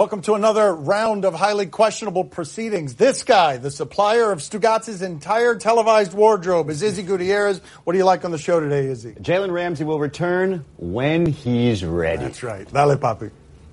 Welcome to another round of highly questionable proceedings. This guy, the supplier of Stugatz's entire televised wardrobe, is Izzy Gutierrez. What do you like on the show today, Izzy? Jalen Ramsey will return when he's ready. That's right. Dale, papi.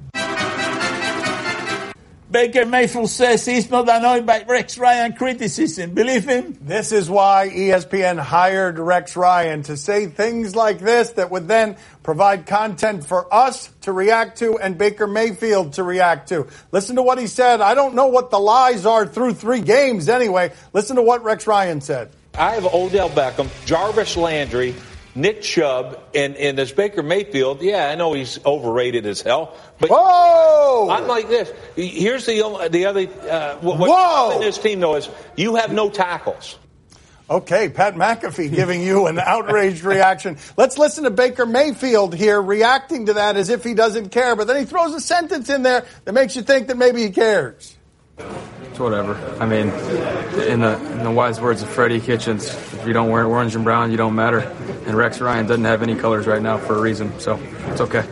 Baker Mayfield says he's not annoyed by Rex Ryan criticism. Believe him? This is why ESPN hired Rex Ryan to say things like this that would then provide content for us to react to and Baker Mayfield to react to. Listen to what he said. I don't know what the lies are through 3 games anyway. Listen to what Rex Ryan said. I have Odell Beckham, Jarvis Landry, Nick Chubb, and this Baker Mayfield. Yeah, I know he's overrated as hell. But whoa! I'm like this. Here's the other. What's in this team, though, is you have no tackles. Okay, Pat McAfee giving you an outraged reaction. Let's listen to Baker Mayfield here reacting to that as if he doesn't care. But then he throws a sentence in there that makes you think that maybe he cares. It's whatever. I mean, in the wise words of Freddie Kitchens, if you don't wear orange and brown, you don't matter. And Rex Ryan doesn't have any colors right now for a reason, so it's okay.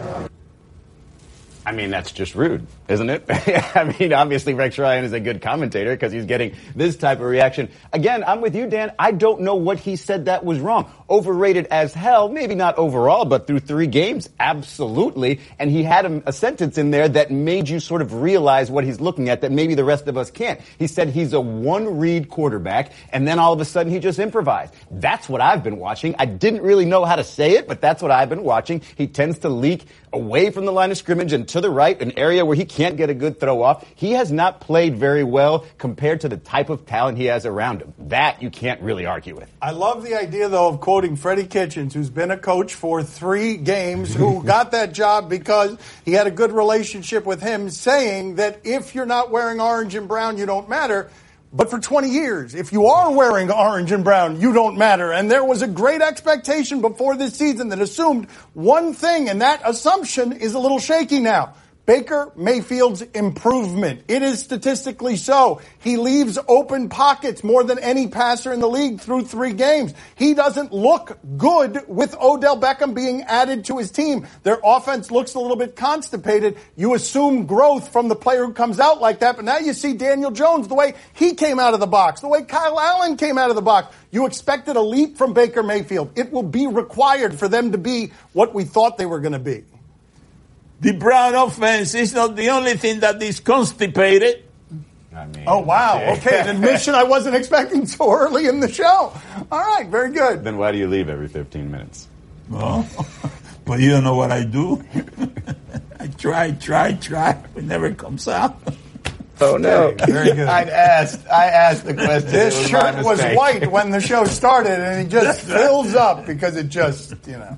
I mean, that's just rude, isn't it? I mean, obviously Rex Ryan is a good commentator because he's getting this type of reaction. Again, I'm with you, Dan. I don't know what he said that was wrong. Overrated as hell, maybe not overall, but through 3 games, absolutely. And he had a sentence in there that made you sort of realize what he's looking at that maybe the rest of us can't. He said he's a one-read quarterback, and then all of a sudden he just improvised. That's what I've been watching. I didn't really know how to say it, but that's what I've been watching. He tends to leak away from the line of scrimmage and to the right, an area where he can't get a good throw off. He has not played very well compared to the type of talent he has around him. That you can't really argue with. I love the idea, though, of quoting Freddie Kitchens, who's been a coach for 3 games, who got that job because he had a good relationship with him, saying that if you're not wearing orange and brown, you don't matter. But for 20 years, if you are wearing orange and brown, you don't matter. And there was a great expectation before this season that assumed one thing, and that assumption is a little shaky now. Baker Mayfield's improvement. It is statistically so. He leaves open pockets more than any passer in the league through 3 games. He doesn't look good with Odell Beckham being added to his team. Their offense looks a little bit constipated. You assume growth from the player who comes out like that, but now you see Daniel Jones, the way he came out of the box, the way Kyle Allen came out of the box. You expected a leap from Baker Mayfield. It will be required for them to be what we thought they were going to be. The Brown offense is not the only thing that is constipated. I mean, oh, wow. Okay, an admission I wasn't expecting so early in the show. All right, very good. Then why do you leave every 15 minutes? Well, but you don't know what I do. I try. It never comes out. Oh, no. Very good. I asked the question. This shirt was white when the show started, and it just fills up because it just,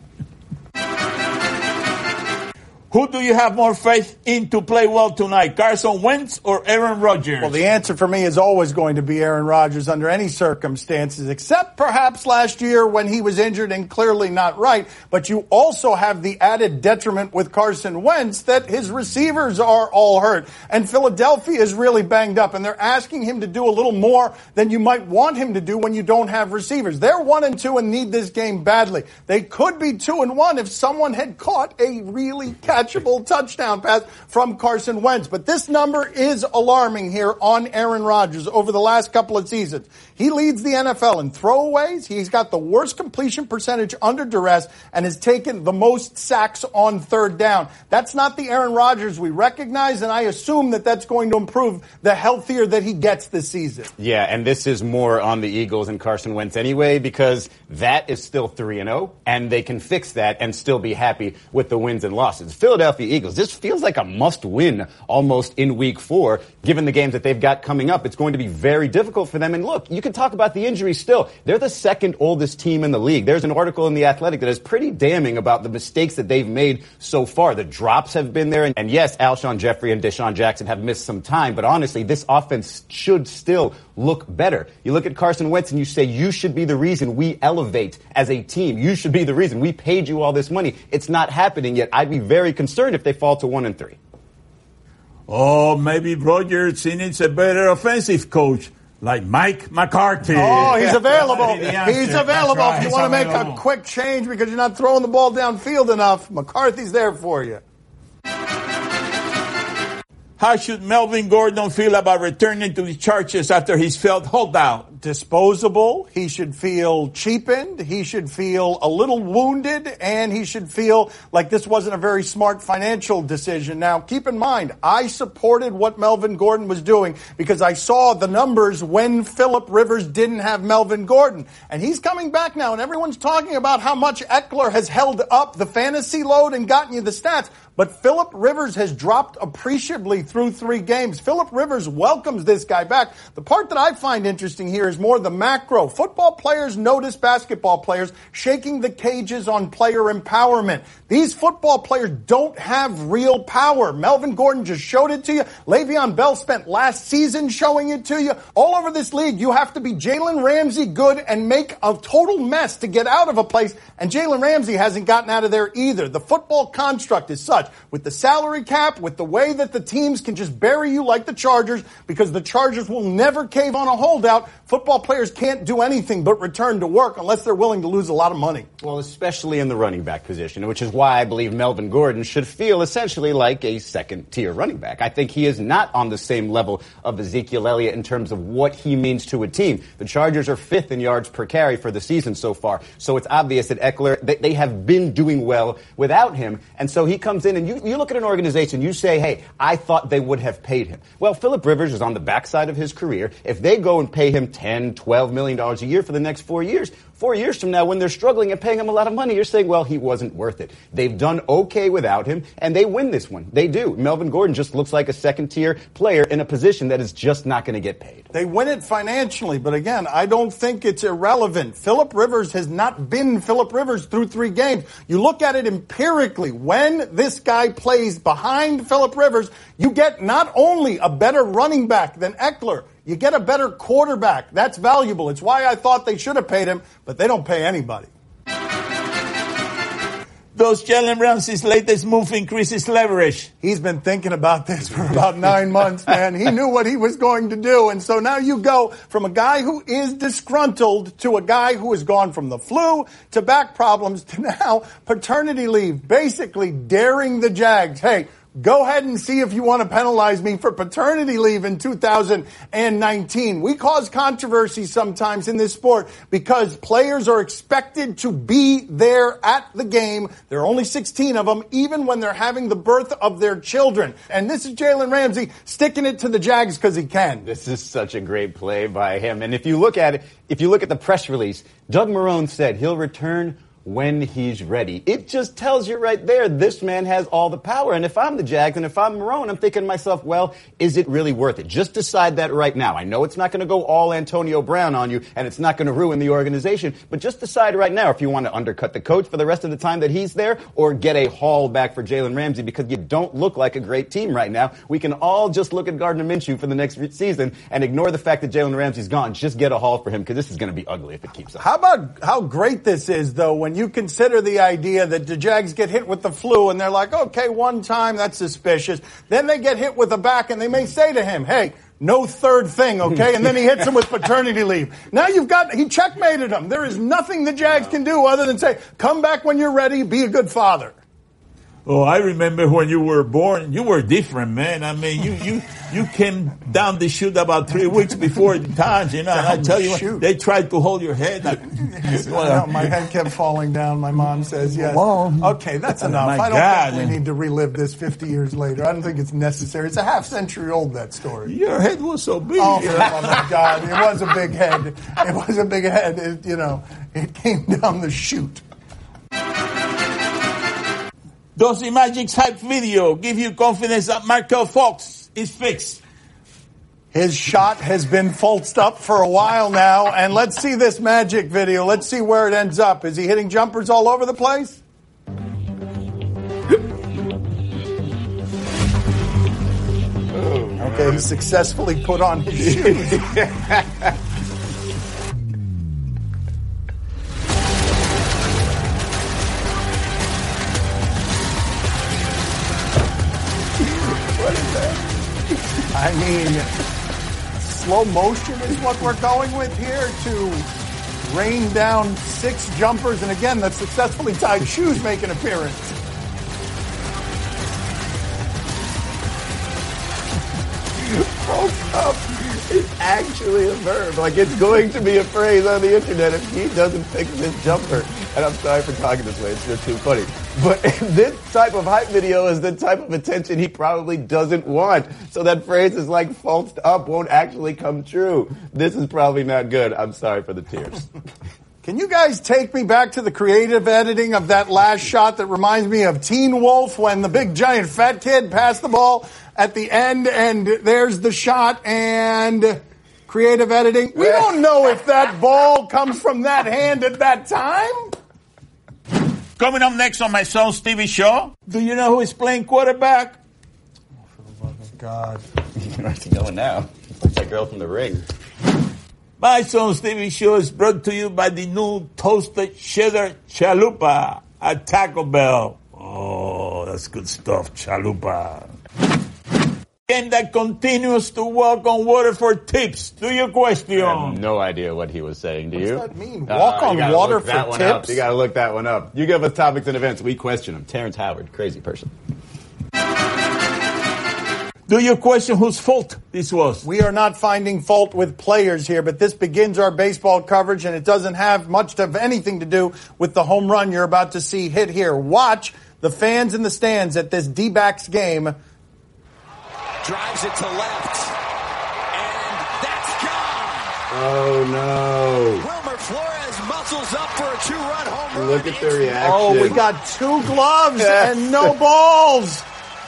Who do you have more faith in to play well tonight, Carson Wentz or Aaron Rodgers? Well, the answer for me is always going to be Aaron Rodgers under any circumstances, except perhaps last year when he was injured and clearly not right. But you also have the added detriment with Carson Wentz that his receivers are all hurt. And Philadelphia is really banged up, and they're asking him to do a little more than you might want him to do when you don't have receivers. They're 1-2 and need this game badly. They could be 2-1 if someone had caught a really catchable touchdown pass from Carson Wentz. But this number is alarming here on Aaron Rodgers over the last couple of seasons. He leads the NFL in throwaways. He's got the worst completion percentage under duress and has taken the most sacks on 3rd down. That's not the Aaron Rodgers we recognize, and I assume that that's going to improve the healthier that he gets this season. Yeah, and this is more on the Eagles and Carson Wentz anyway, because that is still 3-0, and they can fix that and still be happy with the wins and losses. Philadelphia Eagles, this feels like a must-win almost in Week 4. Given the games that they've got coming up, it's going to be very difficult for them. And look, you can talk about the injuries still. They're the 2nd oldest team in the league. There's an article in The Athletic that is pretty damning about the mistakes that they've made so far. The drops have been there. And yes, Alshon Jeffrey and Deshaun Jackson have missed some time. But honestly, this offense should still look better. You look at Carson Wentz and you say, you should be the reason we elevate as a team. You should be the reason we paid you all this money. It's not happening yet. I'd be very concerned if they fall to 1-3. Oh, maybe Rodgers needs a better offensive coach like Mike McCarthy. Oh, he's available. He's He's available. Right. If you want to make a quick change because you're not throwing the ball downfield enough, McCarthy's there for you. How should Melvin Gordon feel about returning to the Chargers after his failed holdout? Disposable. He should feel cheapened. He should feel a little wounded, and he should feel like this wasn't a very smart financial decision. Now, keep in mind, I supported what Melvin Gordon was doing because I saw the numbers when Phillip Rivers didn't have Melvin Gordon. And he's coming back now, and everyone's talking about how much Eckler has held up the fantasy load and gotten you the stats. But Phillip Rivers has dropped appreciably through 3 games. Phillip Rivers welcomes this guy back. The part that I find interesting here is more the macro. Football players notice basketball players shaking the cages on player empowerment. These football players don't have real power. Melvin Gordon just showed it to you. Le'Veon Bell spent last season showing it to you. All over this league, you have to be Jalen Ramsey good and make a total mess to get out of a place. And Jalen Ramsey hasn't gotten out of there either. The football construct is such. With the salary cap, with the way that the teams can just bury you like the Chargers, because the Chargers will never cave on a holdout, football players can't do anything but return to work unless they're willing to lose a lot of money. Well, especially in the running back position, which is why I believe Melvin Gordon should feel essentially like a second-tier running back. I think he is not on the same level of Ezekiel Elliott in terms of what he means to a team. The Chargers are 5th in yards per carry for the season so far, so it's obvious that Eckler, they have been doing well without him, and so he comes in and you look at an organization, you say, hey, I thought they would have paid him. Well, Phillip Rivers is on the backside of his career. If they go and pay him $10, $12 million a year for the next 4 years, 4 years from now, when they're struggling and paying him a lot of money, you're saying, well, he wasn't worth it. They've done okay without him, and they win this one. They do. Melvin Gordon just looks like a second-tier player in a position that is just not going to get paid. They win it financially, but again, I don't think it's irrelevant. Phillip Rivers has not been Phillip Rivers through 3 games. You look at it empirically. When this guy plays behind Phillip Rivers, you get not only a better running back than Eckler, you get a better quarterback. That's valuable. It's why I thought they should have paid him, but they don't pay anybody. Does Jalen Ramsey's latest move increase his leverage? He's been thinking about this for about 9 months, man. He knew what he was going to do. And so now you go from a guy who is disgruntled to a guy who has gone from the flu to back problems to now paternity leave, basically daring the Jags. Hey, go ahead and see if you want to penalize me for paternity leave in 2019. We cause controversy sometimes in this sport because players are expected to be there at the game. There are only 16 of them, even when they're having the birth of their children. And this is Jalen Ramsey sticking it to the Jags because he can. This is such a great play by him. And if you look at the press release, Doug Marrone said he'll return when he's ready. It just tells you right there, this man has all the power. And if I'm the Jags and if I'm Marrone, I'm thinking to myself, well, is it really worth it? Just decide that right now. I know it's not going to go all Antonio Brown on you, and it's not going to ruin the organization, but just decide right now if you want to undercut the coach for the rest of the time that he's there or get a haul back for Jalen Ramsey, because you don't look like a great team right now. We can all just look at Gardner Minshew for the next season and ignore the fact that Jalen Ramsey's gone. Just get a haul for him, because this is going to be ugly if it keeps up. How about how great this is, though, when you consider the idea that the Jags get hit with the flu and they're like, okay, one time, that's suspicious. Then they get hit with a back and they may say to him, hey, no third thing, okay? And then he hits him with paternity leave. Now he checkmated him. There is nothing the Jags can do other than say, come back when you're ready, be a good father. Oh, I remember when you were born, you were different, man. I mean, you came down the chute about 3 weeks before the times, you know. And I tell you, they tried to hold your head. My head kept falling down, my mom says, yes. Whoa. Okay, that's enough. I don't think we need to relive this 50 years later. I don't think it's necessary. It's a half century old, that story. Your head was so big. Oh my God. It was a big head. It was a big head. It came down the chute. Does the Magic's hype video give you confidence that Markel Fultz is fixed? His shot has been fultzed up for a while now, and let's see this Magic video. Let's see where it ends up. Is he hitting jumpers all over the place? Okay, he successfully put on his shoes. I mean, slow motion is what we're going with here to rain down 6 jumpers. And again, the successfully tied shoes make an appearance. False up is actually a verb. Like, it's going to be a phrase on the internet if he doesn't fix this jumper. And I'm sorry for talking this way. It's just too funny. But this type of hype video is the type of attention he probably doesn't want. So that phrase is like falsed up won't actually come true. This is probably not good. I'm sorry for the tears. Can you guys take me back to the creative editing of that last shot that reminds me of Teen Wolf when the big giant fat kid passed the ball at the end and there's the shot and creative editing? We don't know if that ball comes from that hand at that time. Coming up next on my son Stevie Show, do you know who is playing quarterback? Oh, for the love of God. Where's he going now? Like that girl from The Ring. My son Stevie Show is brought to you by the new toasted cheddar chalupa at Taco Bell. Oh, that's good stuff, chalupa. And that continues to walk on water for tips. To your question. I have no idea what he was saying. Do you? What does that mean? Walk on water for tips? You got to look that one up. You give us topics and events. We question them. Terrence Howard, crazy person. Do you question whose fault this was? We are not finding fault with players here, but this begins our baseball coverage, and it doesn't have much of anything to do with the home run you're about to see hit here. Watch the fans in the stands at this D-backs game. Drives it to left, and that's gone. Oh, no. Wilmer Flores muscles up for a 2-run home run. Look at the reaction. Oh, we got 2 gloves and no balls.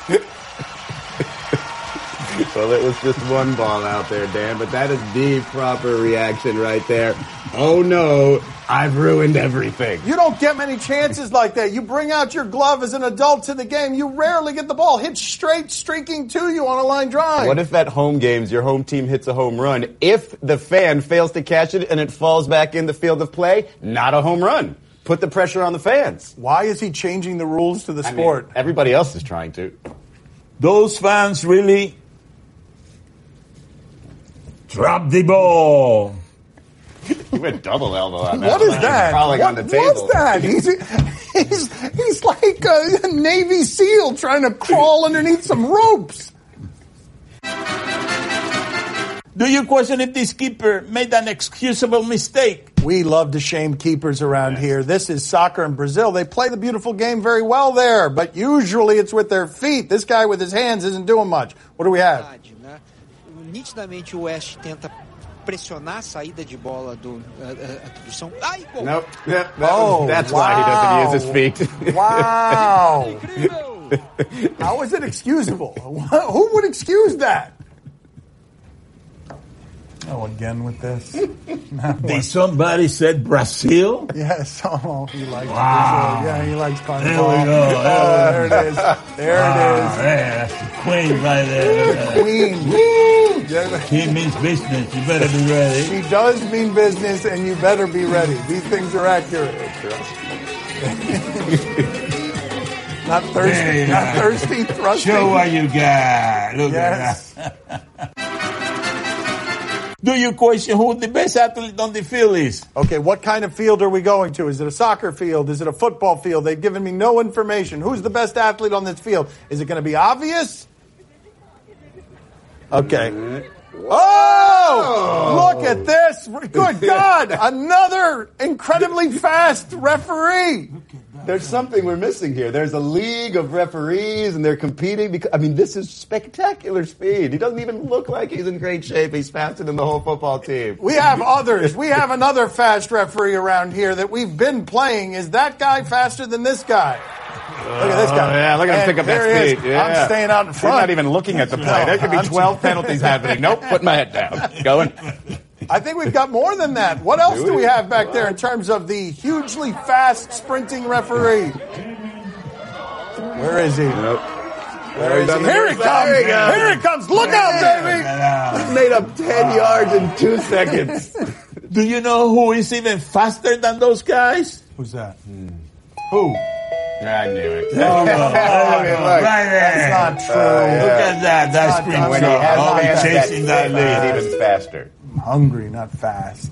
Well, it was just 1 ball out there, Dan, but that is the proper reaction right there. Oh, no, I've ruined everything. You don't get many chances like that. You bring out your glove as an adult to the game. You rarely get the ball hit straight, streaking to you on a line drive. What if at home games your home team hits a home run? If the fan fails to catch it and it falls back in the field of play, not a home run. Put the pressure on the fans. Why is he changing the rules to the sport? Everybody else is trying to. Those fans really drop the ball. You went double elbow on that. What is that? Crawling on the table. What's that? He's like a Navy SEAL trying to crawl underneath some ropes. Do you question if this keeper made an excusable mistake? We love to shame keepers around here. This is soccer in Brazil. They play the beautiful game very well there, but usually it's with their feet. This guy with his hands isn't doing much. What do we have? Nitidamente o West tenta pressionar a saída de bola do São. Ai, gol! Nope. That's why he doesn't use his feet. Wow. How is it excusable? Who would excuse that? Oh, again with this. Did somebody said Brazil? Yes. Oh, he likes Wow. Brazil. Yeah, he likes Carnival. There we go. There it is. There it is. Man, that's the queen right there. Queen. She means business. You better be ready. She does mean business, and you better be ready. These things are accurate. Not thirsty. Not thirsty. Thrusting. Show what you got. Look Yes. at that. Do you question who the best athlete on the field is? Okay, what kind of field are we going to? Is it a soccer field? Is it a football field? They've given me no information. Who's the best athlete on this field? Is it going to be obvious? Okay. Oh! Look at this. Good God. Another incredibly fast referee. There's something we're missing here. There's a league of referees, and they're competing. Because, this is spectacular speed. He doesn't even look like he's in great shape. He's faster than the whole football team. We have others. We have another fast referee around here that we've been playing. Is that guy faster than this guy? Look at this guy. Yeah, look at him pick up that speed. Yeah. I'm staying out in front. He's not even looking at the play. There could be 12 penalties happening. Nope, putting my head down. Going. I think we've got more than that. What else do we have back there in terms of the hugely fast sprinting referee? Where is he? Nope. Where is he? Here he comes. Here he comes. Look out, baby. He made up 10 yards in 2 seconds. Do you know who is even faster than those guys? Who's that? Who? I knew it. Right there. That's not true. Look at that. That's screen When he has shot. fast, Chasing that he's lead. even faster. I'm hungry, not fast.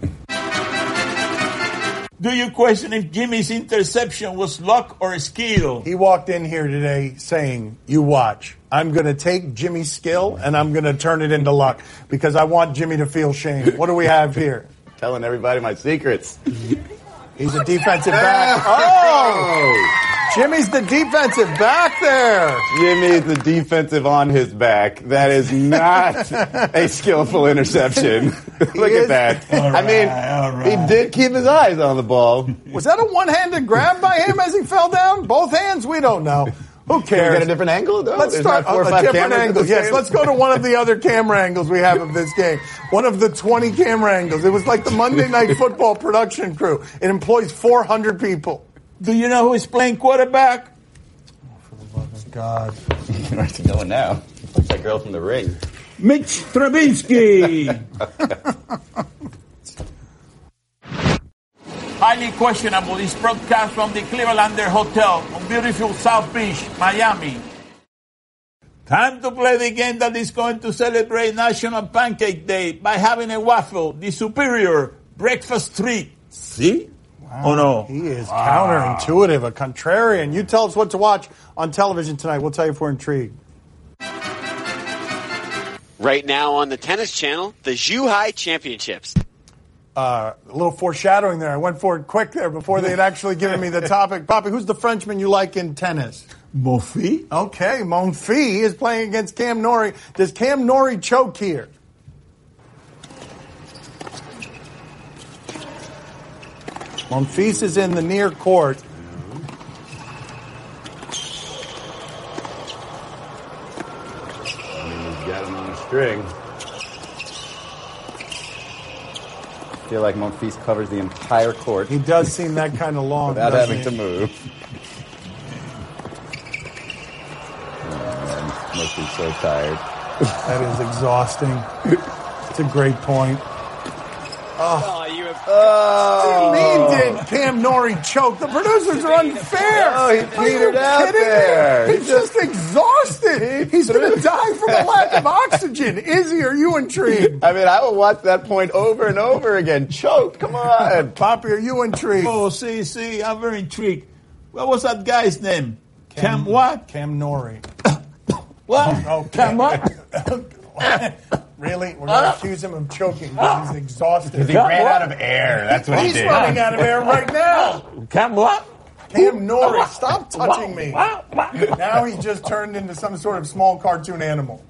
Do you question if Jimmy's interception was luck or skill? He walked in here today saying, "You watch. I'm going to take Jimmy's skill and I'm going to turn it into luck because I want Jimmy to feel shame. What do we have here? Telling everybody my secrets. He's a defensive back. Oh! Jimmy's the defensive back there. Jimmy's the defensive on his back. That is not a skillful interception. Look at that. He did keep his eyes on the ball. Was that a one-handed grab by him as he fell down? Both hands? We don't know. Who cares? Can we get a different angle, though? Let's start a different angle. Yes, let's go to one of the other camera angles we have of this game. One of the 20 camera angles. It was like the Monday Night Football production crew. It employs 400 people. Do you know who is playing quarterback? Oh, for the love of God. You can already know it now. Like that girl from The Ring. Mitch Trubisky. Highly questionable is broadcast from the Clevelander Hotel on beautiful South Beach, Miami. Time to play the game that is going to celebrate National Pancake Day by having a waffle, the superior breakfast treat. See? Wow. Oh, no. He is counterintuitive, a contrarian. You tell us what to watch on television tonight. We'll tell you if we're intrigued. Right now on the Tennis Channel, the Zhuhai Championships. A little foreshadowing there. I went for it quick there before they had actually given me the topic. Poppy, who's the Frenchman you like in tennis? Monfils. Okay, Monfils is playing against Cam Norrie. Does Cam Norrie choke here? Monfils is in the near court. He's got him on a string. I feel like Monfils covers the entire court. He does seem that kind of long. Without having to move. Must be so tired. That is exhausting. It's a great point. Did Cam Norrie choke? The producers are unfair. Oh, he petered out there. He's just exhausted. He's going to die from a lack of oxygen. Izzy, are you intrigued? I mean, I will watch that point over and over again. Choke, come on. Poppy, are you intrigued? Oh, see, I'm very intrigued. What was that guy's name? Cam what? Cam Norrie. What? Oh, Cam what? Really? We're going to accuse him of choking because he's exhausted. He ran out of air. That's what he did. He's running out of air right now. Cam what? Cam Norrie, stop touching me. Now he's just turned into some sort of small cartoon animal.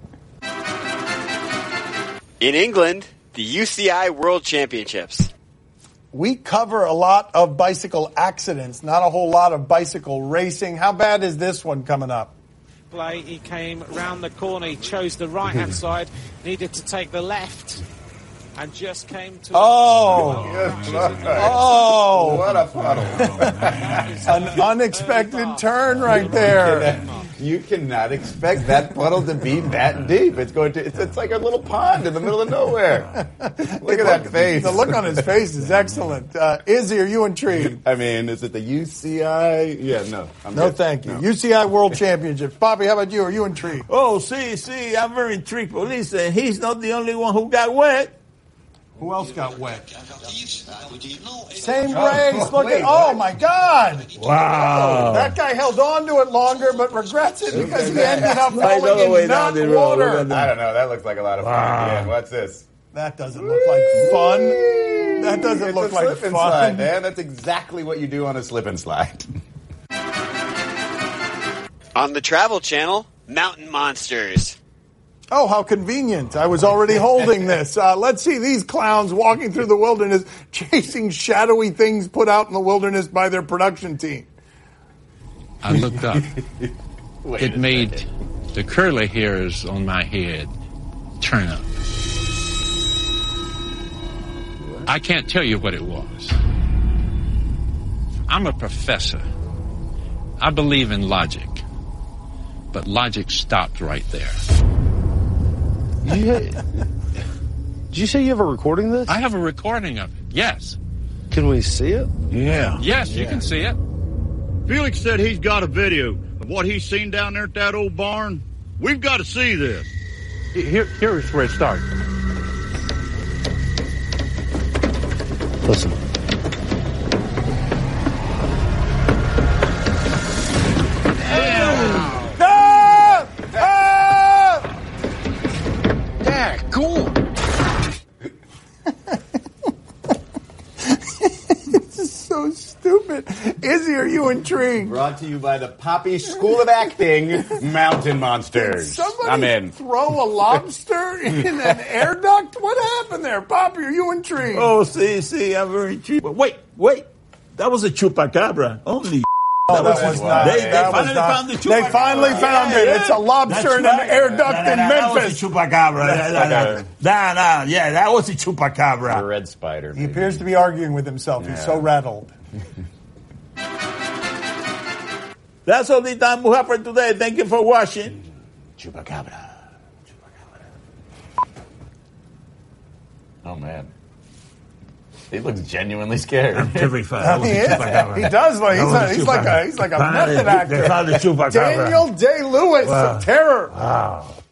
In England, the UCI World Championships. We cover a lot of bicycle accidents, not a whole lot of bicycle racing. How bad is this one coming up? He came round the corner. He chose the right-hand side, needed to take the left, and just came to... Oh, what a puddle. An unexpected turn right there. You cannot expect that puddle to be that deep. It's like a little pond in the middle of nowhere. Look at that face. The look on his face is excellent. Izzy, are you intrigued? I mean, is it the UCI? Yeah, no. No, thank you. No. UCI World Championships. Bobby, how about you? Are you intrigued? Oh, see, I'm very intrigued. But listen, he's not the only one who got wet. Who else got wet? Same race. Look at, oh my God! Wow! That guy held on to it longer, but regrets it because he ended up falling in not water. I don't know. That looks like a lot of fun. Again. What's this? That doesn't look like fun. That doesn't look like fun, slide, man. That's exactly what you do on a slip and slide. On the Travel Channel, Mountain Monsters. Oh, how convenient. I was already holding this. Let's see these clowns walking through the wilderness, chasing shadowy things put out in the wilderness by their production team. I looked up. It made the curly hairs on my head turn up. I can't tell you what it was. I'm a professor. I believe in logic. But logic stopped right there. Did you say you have a recording of this? I have a recording of it, yes. Can we see it? Yeah. Yes, you can see it. Felix said he's got a video of what he's seen down there at that old barn. We've got to see this. Here's where it starts. Listen. it. Izzy, are you intrigued? Brought to you by the Poppy School of Acting, Mountain Monsters. Somebody I'm in. throw a lobster in an air duct? What happened there? Poppy, are you intrigued? Oh, see, I'm very intrigued. But wait. That was a chupacabra. Holy that was not. They finally found the chupacabra. They finally found it. It's a lobster in an air duct in Memphis. That was a chupacabra. Yeah, that was a chupacabra. A red spider. He appears to be arguing with himself. He's so rattled. That's all the time we have for today. Thank you for watching. Chupacabra. Oh, man. He looks genuinely scared. I'm terrified. He does. He's like a method actor. They found the chupacabra. Daniel Day-Lewis of terror. Wow.